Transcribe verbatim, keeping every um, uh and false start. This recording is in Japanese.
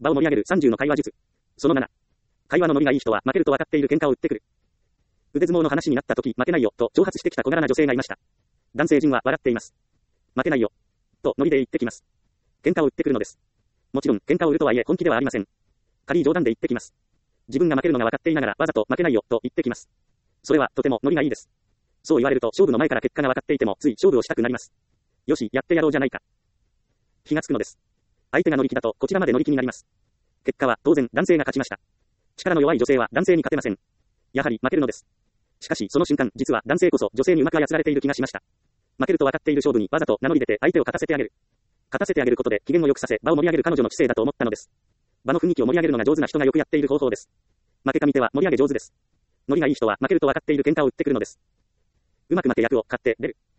場を盛り上げるさんじゅうの会話術。そのなな。会話のノリがいい人は負けると分かっている喧嘩を売ってくる。腕相撲の話になった時、負けないよ、と挑発してきた小柄な女性がいました。男性陣は笑っています。負けないよ。とノリで言ってきます。喧嘩を売ってくるのです。もちろん、喧嘩を売るとはいえ本気ではありません。軽い冗談で言ってきます。自分が負けるのが分かっていながらわざと負けないよ、と言ってきます。それはとてもノリがいいです。そう言われると勝負の前から結果が分かっていてもつい勝負をしたくなります。よし、やってやろうじゃないか。気がつくのです。相手が乗り気だとこちらまで乗り気になります。結果は当然男性が勝ちました。力の弱い女性は男性に勝てません。やはり負けるのです。しかしその瞬間、実は男性こそ女性にうまく操られている気がしました。負けると分かっている勝負にわざと名乗り出て相手を勝たせてあげる。勝たせてあげることで機嫌を良くさせ場を盛り上げる彼女の知性だと思ったのです。場の雰囲気を盛り上げるのが上手な人がよくやっている方法です。負けかみ手は盛り上げ上手です。ノリがいい人は負けると分かっている喧嘩を売ってくるのです。うまく負け役を買って出る。